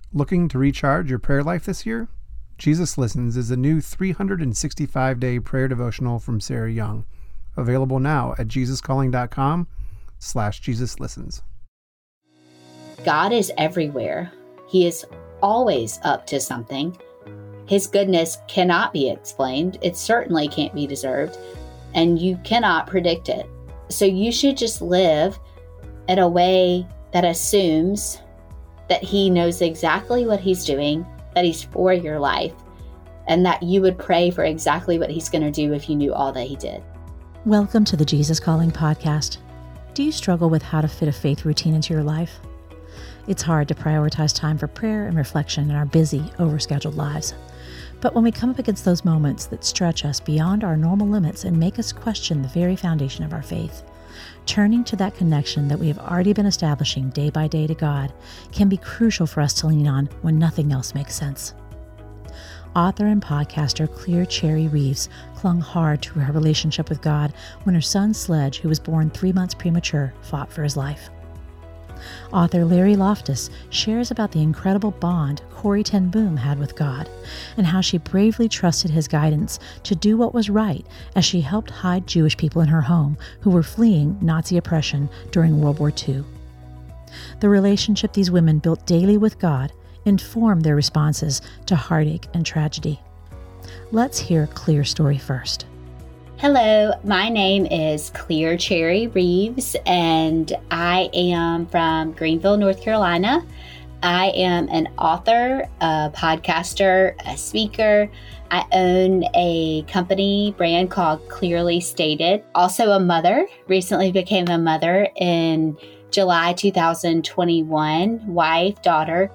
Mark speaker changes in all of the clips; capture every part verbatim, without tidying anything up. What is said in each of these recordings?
Speaker 1: Looking to recharge your prayer life this year? Jesus Listens is a new three hundred sixty-five day prayer devotional from Sarah Young, available now at jesuscalling.com slash Jesus Listens.
Speaker 2: God is everywhere. He is always up to something. His goodness cannot be explained. It certainly can't be deserved, and you cannot predict it. So you should just live in a way that assumes that he knows exactly what he's doing, that he's for your life, and that you would pray for exactly what he's going to do if you knew all that he did.
Speaker 3: Welcome to the Jesus Calling podcast. Do you struggle with how to fit a faith routine into your life? It's hard to prioritize time for prayer and reflection in our busy, overscheduled lives. But when we come up against those moments that stretch us beyond our normal limits and make us question the very foundation of our faith, turning to that connection that we have already been establishing day by day to God can be crucial for us to lean on when nothing else makes sense. Author and podcaster Clear Cherry Reeves clung hard to her relationship with God when her son Sledge, who was born three months premature, fought for his life. Author Larry Loftus shares about the incredible bond Corrie ten Boom had with God and how she bravely trusted his guidance to do what was right as she helped hide Jewish people in her home who were fleeing Nazi oppression during World War Two. The relationship these women built daily with God informed their responses to heartache and tragedy. Let's hear Clear's story first.
Speaker 2: Hello, my name is Clear Cherry Reeves, and I am from Greenville, North Carolina. I am an author, a podcaster, a speaker. I own a company brand called Clearly Stated. Also a mother, recently became a mother in July two thousand twenty-one, wife, daughter.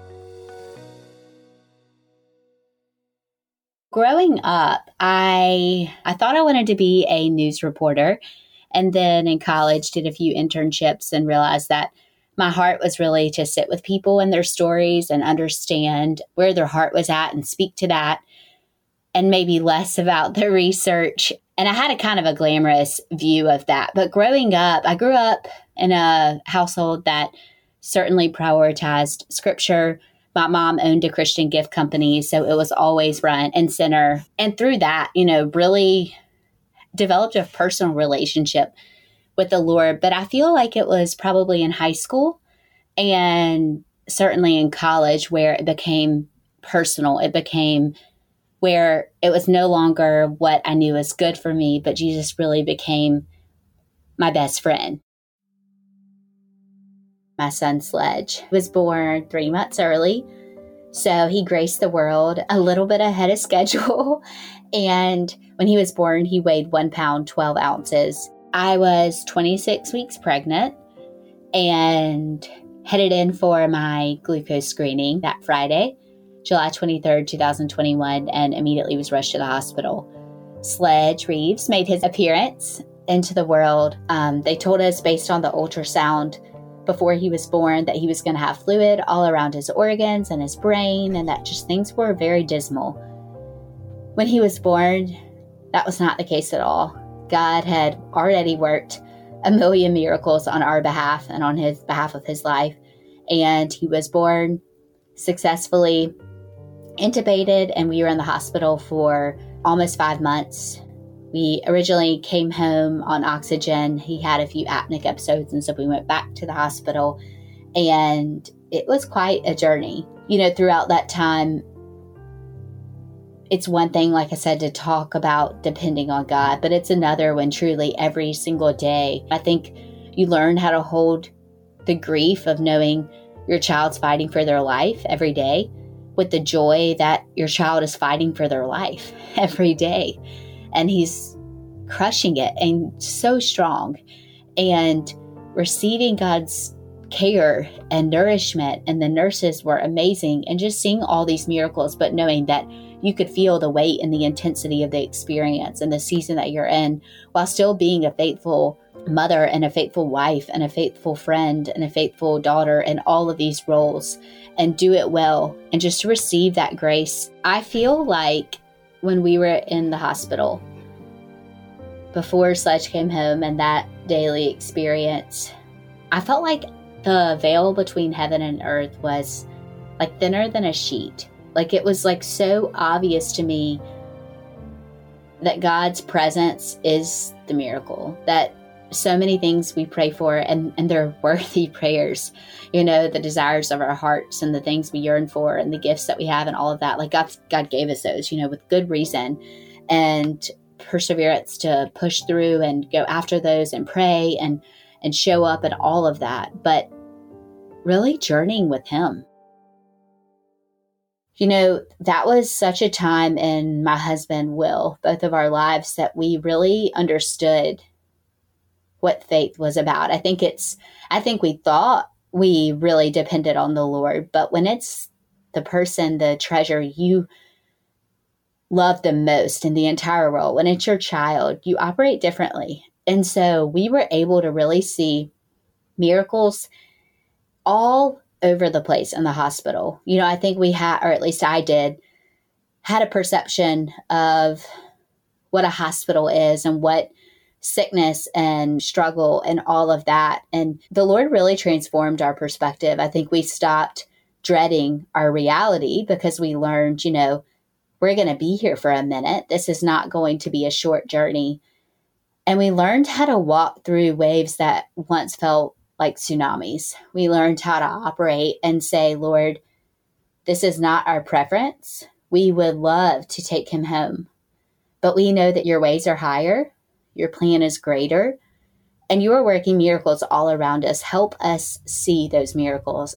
Speaker 2: Growing up, I I thought I wanted to be a news reporter, and then in college did a few internships and realized that my heart was really to sit with people and their stories and understand where their heart was at and speak to that, and maybe less about the research. And I had a kind of a glamorous view of that. But growing up, I grew up in a household that certainly prioritized scripture. My mom owned a Christian gift company, so it was always front and center. And through that, you know, really developed a personal relationship with the Lord. But I feel like it was probably in high school and certainly in college where it became personal. It became where it was no longer what I knew was good for me, but Jesus really became my best friend. My son Sledge was born three months early, so he graced the world a little bit ahead of schedule. And when he was born, he weighed one pound, twelve ounces. I was twenty-six weeks pregnant and headed in for my glucose screening that Friday, July twenty-third, twenty twenty-one, and immediately was rushed to the hospital. Sledge Reeves made his appearance into the world. Um, they told us based on the ultrasound before he was born that he was going to have fluid all around his organs and his brain, and that just things were very dismal. When he was born, that was not the case at all. God had already worked a million miracles on our behalf and on his behalf of his life, and he was born successfully, intubated, and we were in the hospital for almost five months. We originally came home on oxygen. He had a few apneic episodes, and so we went back to the hospital, and it was quite a journey. You know, throughout that time, it's one thing, like I said, to talk about depending on God, but it's another when truly every single day, I think you learn how to hold the grief of knowing your child's fighting for their life every day with the joy that your child is fighting for their life every day. And he's crushing it and so strong, and receiving God's care and nourishment. And the nurses were amazing, and just seeing all these miracles, but knowing that you could feel the weight and the intensity of the experience and the season that you're in, while still being a faithful mother and a faithful wife and a faithful friend and a faithful daughter, and all of these roles, and do it well, and just to receive that grace. I feel like when we were in the hospital, before Sledge came home and that daily experience, I felt like the veil between heaven and earth was like thinner than a sheet. Like it was like so obvious to me that God's presence is the miracle, that so many things we pray for and, and they're worthy prayers, you know, the desires of our hearts and the things we yearn for and the gifts that we have and all of that. Like God, God gave us those, you know, with good reason and perseverance to push through and go after those and pray and, and show up and all of that. But really journeying with Him. You know, that was such a time in my husband, Will, both of our lives, that we really understood what faith was about. I think it's, I think we thought we really depended on the Lord, but when it's the person, the treasure you love the most in the entire world, when it's your child, you operate differently. And so we were able to really see miracles all over the place in the hospital. You know, I think we had, or at least I did, had a perception of what a hospital is and what sickness and struggle and all of that. And the Lord really transformed our perspective. I think we stopped dreading our reality because we learned, you know, we're going to be here for a minute. This is not going to be a short journey. And we learned how to walk through waves that once felt like tsunamis. We learned how to operate and say, Lord, this is not our preference. We would love to take him home, but we know that your ways are higher. Your plan is greater, and you are working miracles all around us. Help us see those miracles.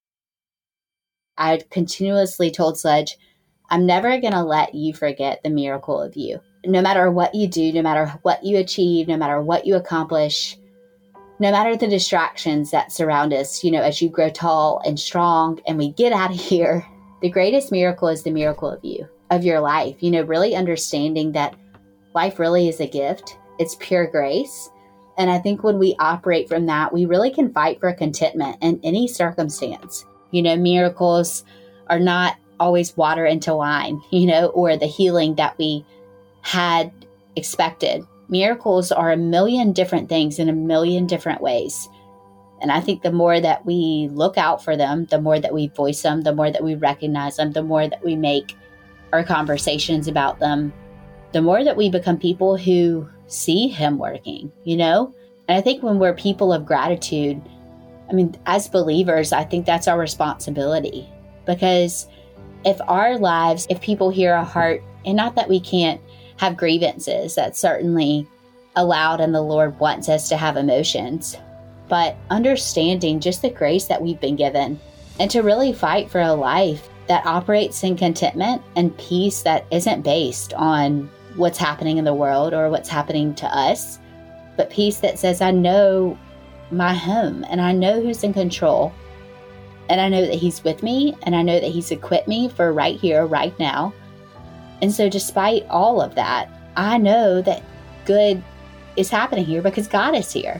Speaker 2: I continuously told Sledge, I'm never going to let you forget the miracle of you. No matter what you do, no matter what you achieve, no matter what you accomplish, no matter the distractions that surround us, you know, as you grow tall and strong and we get out of here, the greatest miracle is the miracle of you, of your life. You know, really understanding that life really is a gift. It's pure grace. And I think when we operate from that, we really can fight for contentment in any circumstance. You know, miracles are not always water into wine, you know, or the healing that we had expected. Miracles are a million different things in a million different ways. And I think the more that we look out for them, the more that we voice them, the more that we recognize them, the more that we make our conversations about them, the more that we become people who see him working, you know? And I think when we're people of gratitude, I mean, as believers, I think that's our responsibility. Because if our lives, if people hear our heart, and not that we can't have grievances, that's certainly allowed, and the Lord wants us to have emotions, but understanding just the grace that we've been given and to really fight for a life that operates in contentment and peace that isn't based on what's happening in the world or what's happening to us, but peace that says, I know my home and I know who's in control, and I know that he's with me, and I know that he's equipped me for right here, right now. And so despite all of that, I know that good is happening here because God is here.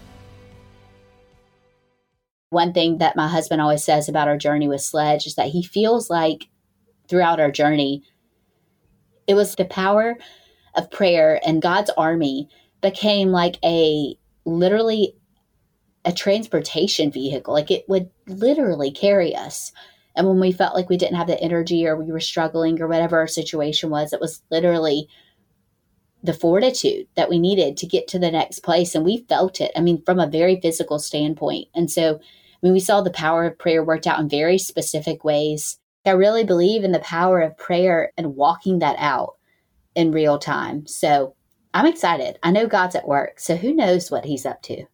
Speaker 2: One thing that my husband always says about our journey with Sledge is that he feels like throughout our journey, it was the power of prayer and God's army became like a literally a transportation vehicle. Like it would literally carry us. And when we felt like we didn't have the energy or we were struggling or whatever our situation was, it was literally the fortitude that we needed to get to the next place. And we felt it, I mean, from a very physical standpoint. And so, I mean, we saw the power of prayer worked out in very specific ways. I really believe in the power of prayer and walking that out in real time. So I'm excited. I know God's at work, so who knows what he's up to.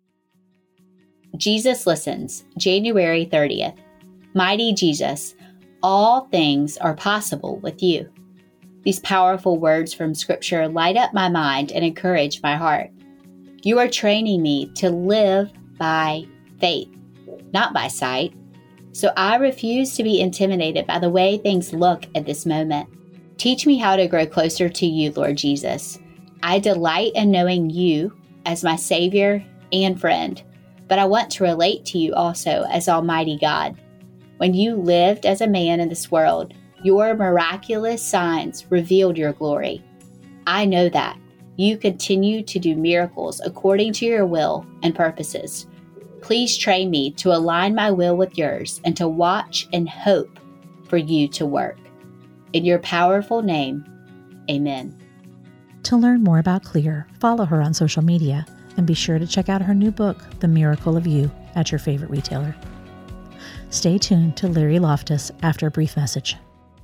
Speaker 2: Jesus Listens, January thirtieth. Mighty Jesus, all things are possible with you. These powerful words from Scripture light up my mind and encourage my heart. You are training me to live by faith, not by sight. So I refuse to be intimidated by the way things look at this moment. Teach me how to grow closer to you, Lord Jesus. I delight in knowing you as my Savior and friend, but I want to relate to you also as Almighty God. When you lived as a man in this world, your miraculous signs revealed your glory. I know that you continue to do miracles according to your will and purposes. please train me to align my will with yours and to watch and hope for you to work. In your powerful name, amen.
Speaker 3: To learn more about Clear, follow her on social media and be sure to check out her new book, The Miracle of You, at your favorite retailer. Stay tuned to Larry Loftus after a brief message.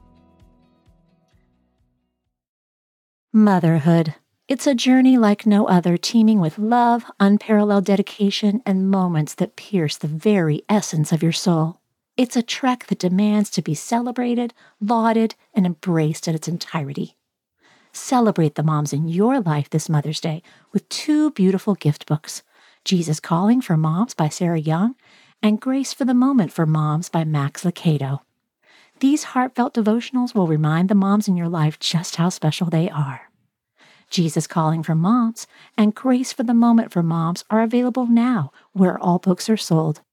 Speaker 3: Motherhood. It's a journey like no other, teeming with love, unparalleled dedication, and moments that pierce the very essence of your soul. It's a trek that demands to be celebrated, lauded, and embraced in its entirety. Celebrate the moms in your life this Mother's Day with two beautiful gift books, Jesus Calling for Moms by Sarah Young and Grace for the Moment for Moms by Max Lucado. These heartfelt devotionals will remind the moms in your life just how special they are. Jesus Calling for Moms and Grace for the Moment for Moms are available now where all books are sold.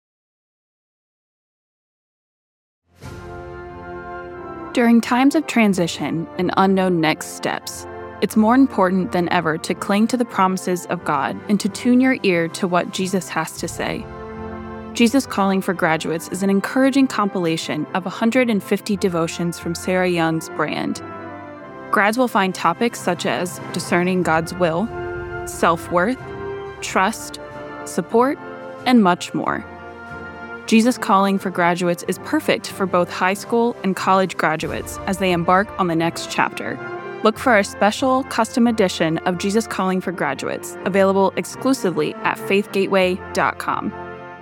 Speaker 4: During times of transition and unknown next steps, it's more important than ever to cling to the promises of God and to tune your ear to what Jesus has to say. Jesus Calling for Graduates is an encouraging compilation of one hundred fifty devotions from Sarah Young's brand. Grads will find topics such as discerning God's will, self-worth, trust, support, and much more. Jesus Calling for Graduates is perfect for both high school and college graduates as they embark on the next chapter. Look for a special custom edition of Jesus Calling for Graduates, available exclusively at faith gateway dot com.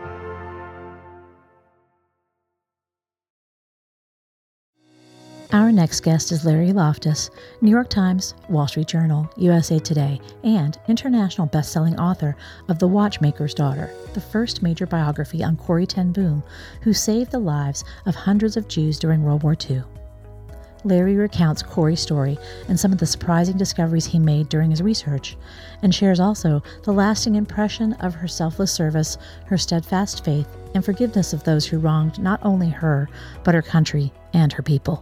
Speaker 3: Our next guest is Larry Loftus, New York Times, Wall Street Journal, U S A Today, and international best-selling author of The Watchmaker's Daughter, the first major biography on Corrie ten Boom, who saved the lives of hundreds of Jews during World War Two. Larry recounts Corrie's story and some of the surprising discoveries he made during his research, and shares also the lasting impression of her selfless service, her steadfast faith, and forgiveness of those who wronged not only her, but her country and her people.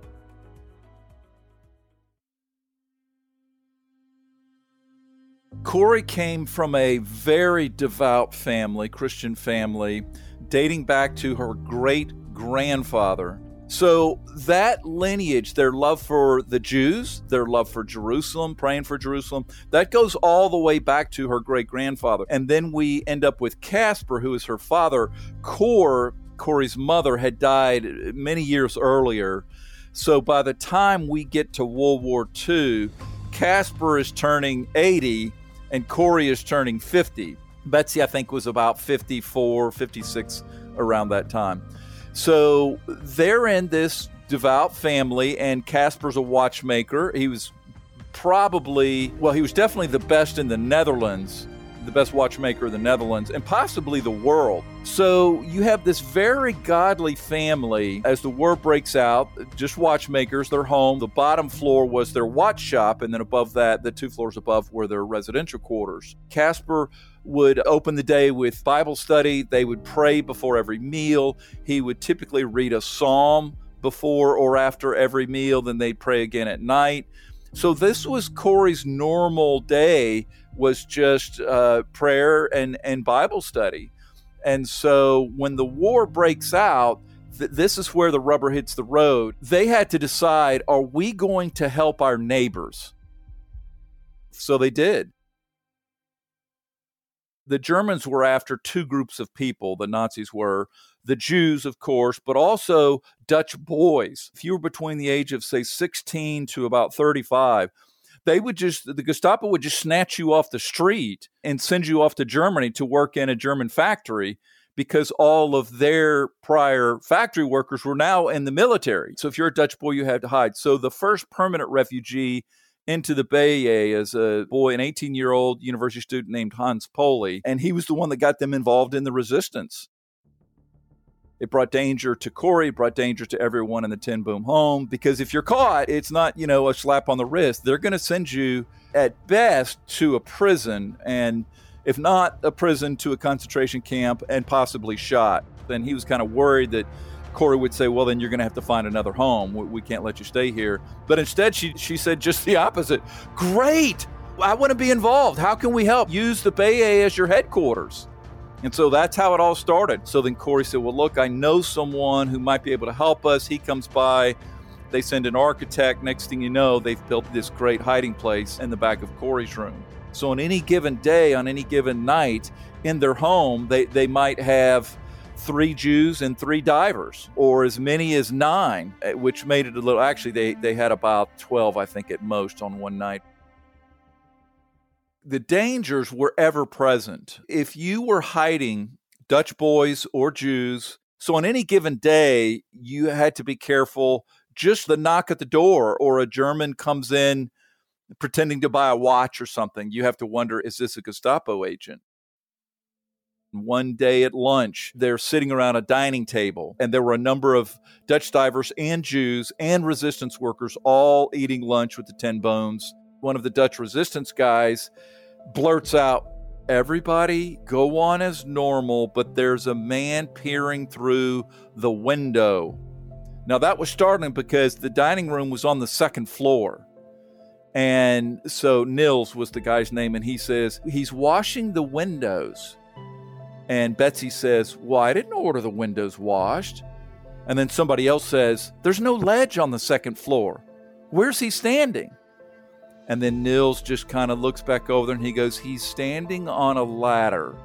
Speaker 5: Corrie came from a very devout family, Christian family, dating back to her great-grandfather. So that lineage, their love for the Jews, their love for Jerusalem, praying for Jerusalem, that goes all the way back to her great-grandfather. And then we end up with Caspar, who is her father. Cor, Corrie's mother, had died many years earlier. So by the time we get to World War Two, Caspar is turning eighty, and Corrie is turning fifty. Betsy, I think, was about fifty-four, fifty-six around that time. So they're in this devout family, and Caspar's a watchmaker. He was probably, well, he was definitely the best in the Netherlands, the best watchmaker of the Netherlands, and possibly the world. So you have this very godly family. As the war breaks out, just watchmakers, their home. The bottom floor was their watch shop, and then above that, the two floors above were their residential quarters. Caspar would open the day with Bible study. They would pray before every meal. He would typically read a psalm before or after every meal, then they'd pray again at night. So this was Corrie's normal day, was just uh, prayer and, and Bible study. And so when the war breaks out, th- this is where the rubber hits the road. They had to decide, are we going to help our neighbors? So they did. The Germans were after two groups of people, the Nazis were. The Jews, of course, but also Dutch boys. If you were between the age of, say, sixteen to about thirty-five, they would just, the Gestapo would just snatch you off the street and send you off to Germany to work in a German factory because all of their prior factory workers were now in the military. So if you're a Dutch boy, you had to hide. So the first permanent refugee into the Bay as a boy, an eighteen-year-old university student named Hans Poli, and he was the one that got them involved in the resistance. It brought danger to Corrie, brought danger to everyone in the ten Boom home, because if you're caught, it's not, you know, a slap on the wrist. They're going to send you, at best, to a prison, and if not a prison, to a concentration camp, and possibly shot. Then he was kind of worried that Corrie would say, well, then you're going to have to find another home. We can't let you stay here. But instead, she she said just the opposite. Great! I want to be involved. How can we help? Use the Bay as your headquarters. And so that's how it all started. So then Corey said, well, look, I know someone who might be able to help us. He comes by. They send an architect. Next thing you know, they've built this great hiding place in the back of Corey's room. So on any given day, on any given night, in their home, they, they might have three Jews and three divers, or as many as nine, which made it a little, actually, they, they had about twelve, I think, at most on one night. The dangers were ever present. If you were hiding Dutch boys or Jews, so on any given day, you had to be careful. Just the knock at the door, or a German comes in pretending to buy a watch or something, you have to wonder, is this a Gestapo agent? One day at lunch, they're sitting around a dining table, and there were a number of Dutch divers and Jews and resistance workers all eating lunch with the Ten Bones. One of the Dutch resistance guys blurts out, everybody go on as normal, but there's a man peering through the window. Now that was startling because the dining room was on the second floor. And so Nils was the guy's name, and he says, he's washing the windows. And Betsy says, well, I didn't order the windows washed. And then somebody else says, there's no ledge on the second floor. Where's he standing? And then Nils just kind of looks back over there and he goes, he's standing on a ladder.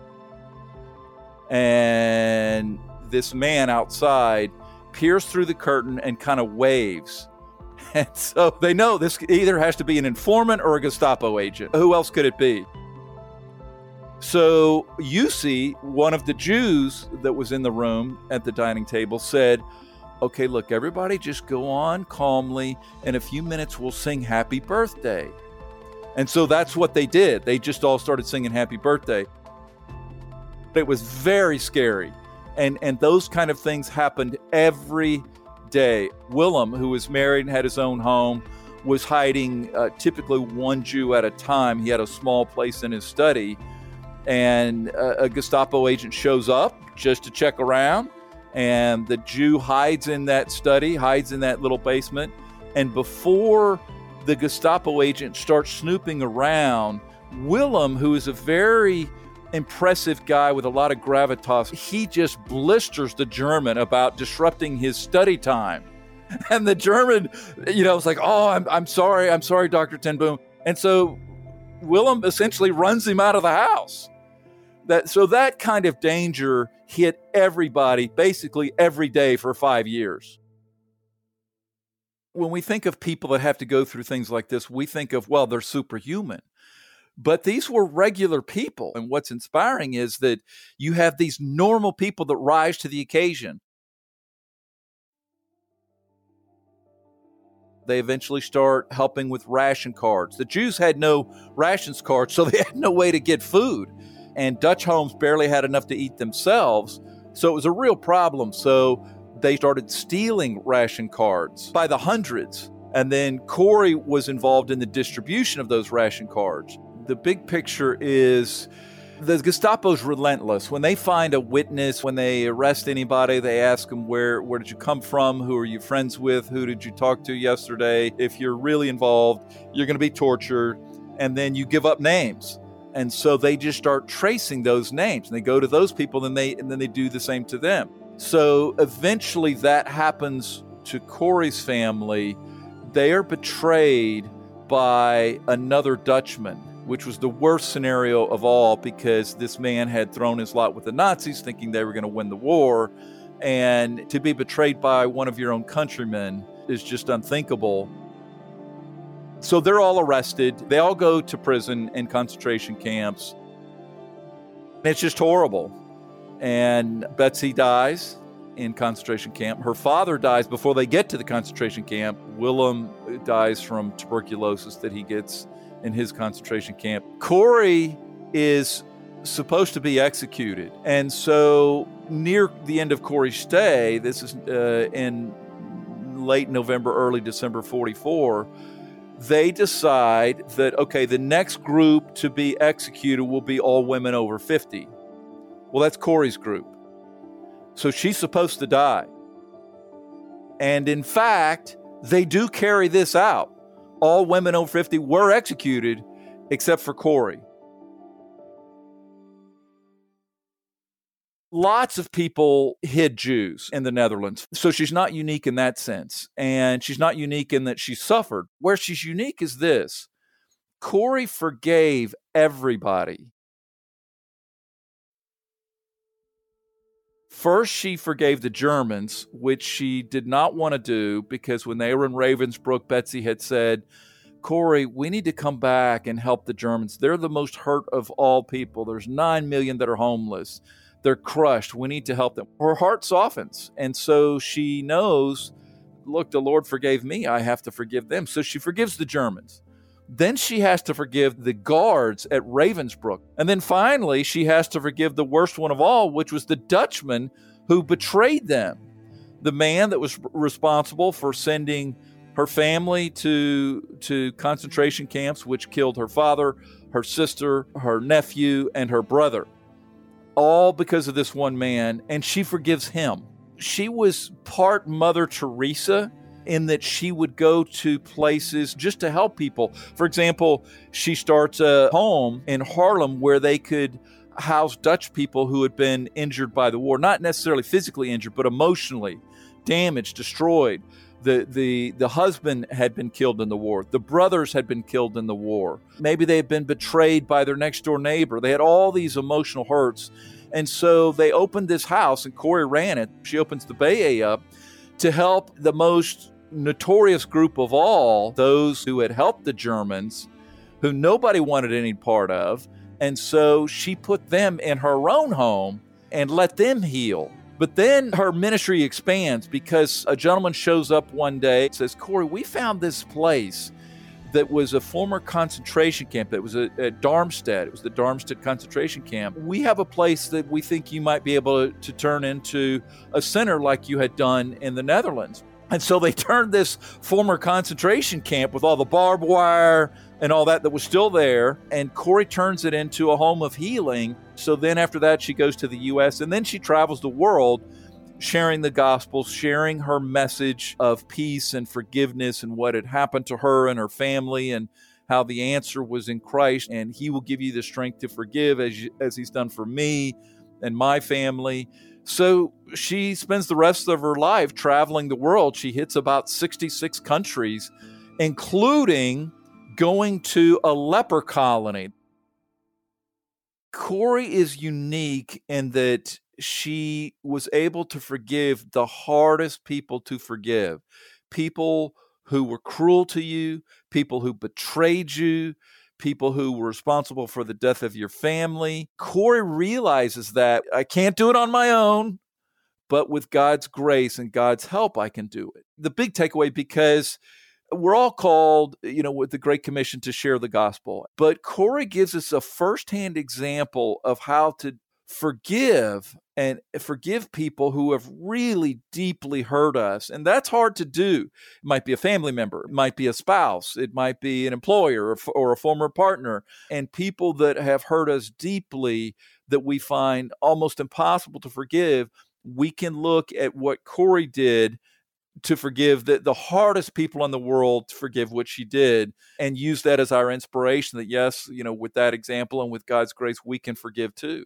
Speaker 5: And this man outside peers through the curtain and kind of waves. And so they know this either has to be an informant or a Gestapo agent. Who else could it be? So Jussi, one of the Jews that was in the room at the dining table, said, okay, look, everybody just go on calmly. In a few minutes, we'll sing happy birthday. And so that's what they did. They just all started singing happy birthday. It was very scary. And, and those kind of things happened every day. Willem, who was married and had his own home, was hiding uh, typically one Jew at a time. He had a small place in his study. And a, a Gestapo agent shows up just to check around. And the Jew hides in that study, hides in that little basement. And before the Gestapo agent starts snooping around, Willem, who is a very impressive guy with a lot of gravitas, he just blisters the German about disrupting his study time. And the German, you know, was like, oh, I'm, I'm sorry, I'm sorry, Doctor Ten Boom. And so Willem essentially runs him out of the house. That, so that kind of danger hit everybody basically every day for five years. When we think of people that have to go through things like this, we think of, well, they're superhuman. But these were regular people. And what's inspiring is that you have these normal people that rise to the occasion. They eventually start helping with ration cards. The Jews had no rations cards, so they had no way to get food. And Dutch homes barely had enough to eat themselves. So it was a real problem. So they started stealing ration cards by the hundreds. And then Corey was involved in the distribution of those ration cards. The big picture is the Gestapo's relentless. When they find a witness, when they arrest anybody, they ask them, where, where did you come from? Who are you friends with? Who did you talk to yesterday? If you're really involved, you're going to be tortured. And then you give up names. And so they just start tracing those names. And they go to those people and, they, and then they do the same to them. So eventually that happens to Corey's family. They are betrayed by another Dutchman, which was the worst scenario of all because this man had thrown his lot with the Nazis thinking they were going to win the war. And to be betrayed by one of your own countrymen is just unthinkable. So they're all arrested. They all go to prison and concentration camps. It's just horrible. And Betsy dies in concentration camp. Her father dies before they get to the concentration camp. Willem dies from tuberculosis that he gets in his concentration camp. Corey is supposed to be executed. And so near the end of Corey's stay, this is uh, in late November, early December forty-four, they decide that, okay, the next group to be executed will be all women over fifty. Well, that's Corey's group. So she's supposed to die. And in fact, they do carry this out. All women over fifty were executed except for Corey. Lots of people hid Jews in the Netherlands. So she's not unique in that sense. And she's not unique in that she suffered. Where she's unique is this. Corrie forgave everybody. First, she forgave the Germans, which she did not want to do because when they were in Ravensbrück, Betsy had said, Corrie, we need to come back and help the Germans. They're the most hurt of all people. There's nine million that are homeless. They're crushed. We need to help them. Her heart softens. And so she knows, look, the Lord forgave me. I have to forgive them. So she forgives the Germans. Then she has to forgive the guards at Ravensbrück. And then finally, she has to forgive the worst one of all, which was the Dutchman who betrayed them. The man that was responsible for sending her family to, to concentration camps, which killed her father, her sister, her nephew, and her brother. All because of this one man, and she forgives him. She was part Mother Teresa in that she would go to places just to help people. For example, she starts a home in Haarlem where they could house Dutch people who had been injured by the war, not necessarily physically injured, but emotionally damaged, destroyed. The, the, the husband had been killed in the war. The brothers had been killed in the war. Maybe they had been betrayed by their next door neighbor. They had all these emotional hurts. And so they opened this house, and Corrie ran it. She opens the Baye up to help the most notorious group of all, those who had helped the Germans, who nobody wanted any part of. And so she put them in her own home and let them heal. But then her ministry expands because a gentleman shows up one day and says, Corrie, we found this place that was a former concentration camp. That was at, at Darmstadt. It was the Darmstadt concentration camp. We have a place that we think you might be able to, to turn into a center like you had done in the Netherlands. And so they turned this former concentration camp with all the barbed wire and all that that was still there, and Corrie turns it into a home of healing. So then after that, she goes to the U S, and then she travels the world sharing the gospel, sharing her message of peace and forgiveness and what had happened to her and her family, and how the answer was in Christ, and he will give you the strength to forgive as, you, as he's done for me and my family. So she spends the rest of her life traveling the world. She hits about sixty-six countries, including going to a leper colony. Corrie is unique in that she was able to forgive the hardest people to forgive. People who were cruel to you, people who betrayed you, people who were responsible for the death of your family. Corrie realizes that I can't do it on my own, but with God's grace and God's help, I can do it. The big takeaway, because we're all called, you know, with the Great Commission to share the gospel, but Corrie gives us a firsthand example of how to forgive and forgive people who have really deeply hurt us. And that's hard to do. It might be a family member, it might be a spouse, it might be an employer or, or a former partner, and people that have hurt us deeply that we find almost impossible to forgive. We can look at what Corrie did to forgive the, the hardest people in the world, to forgive what she did, and use that as our inspiration that, yes, you know, with that example and with God's grace, we can forgive too.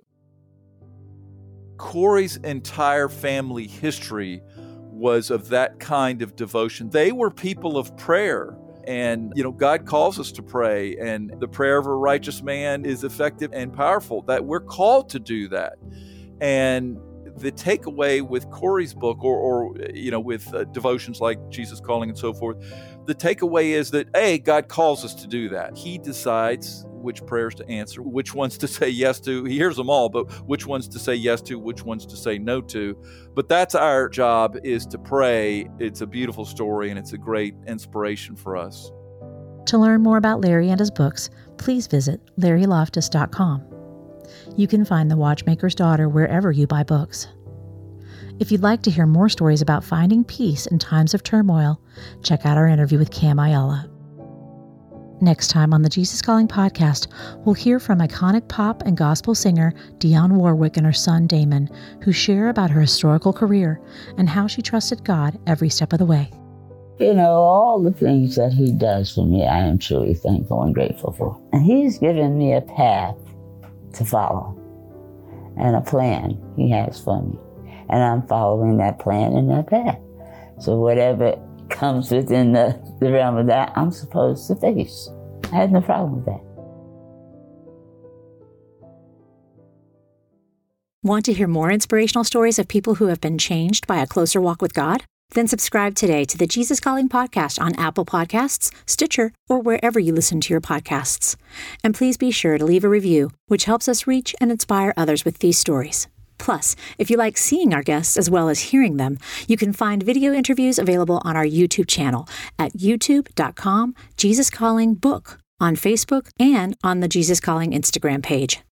Speaker 5: Corrie's entire family history was of that kind of devotion. They were people of prayer. And, you know, God calls us to pray, and the prayer of a righteous man is effective and powerful, that we're called to do that. And the takeaway with Corrie's book, or, or you know, with uh, devotions like Jesus Calling and so forth, the takeaway is that, A, God calls us to do that. He decides which prayers to answer, which ones to say yes to. He hears them all, but which ones to say yes to, which ones to say no to. But that's our job, is to pray. It's a beautiful story, and it's a great inspiration for us.
Speaker 3: To learn more about Larry and his books, please visit larry loftus dot com. You can find The Watchmaker's Daughter wherever you buy books. If you'd like to hear more stories about finding peace in times of turmoil, check out our interview with Cam Ayala. Next time on the Jesus Calling podcast, we'll hear from iconic pop and gospel singer Dionne Warwick and her son Damon, who share about her historical career and how she trusted God every step of the way.
Speaker 6: You know, all the things that he does for me, I am truly thankful and grateful for. And he's given me a path to follow. and a plan he has for me. And I'm following that plan and that path. So whatever comes within the, the realm of that, I'm supposed to face. I had no problem with that.
Speaker 3: Want to hear more inspirational stories of people who have been changed by a closer walk with God? Then subscribe today to the Jesus Calling podcast on Apple Podcasts, Stitcher, or wherever you listen to your podcasts. And please be sure to leave a review, which helps us reach and inspire others with these stories. Plus, if you like seeing our guests as well as hearing them, you can find video interviews available on our YouTube channel at youtube dot com Jesus Calling Book, on Facebook, and on the Jesus Calling Instagram page.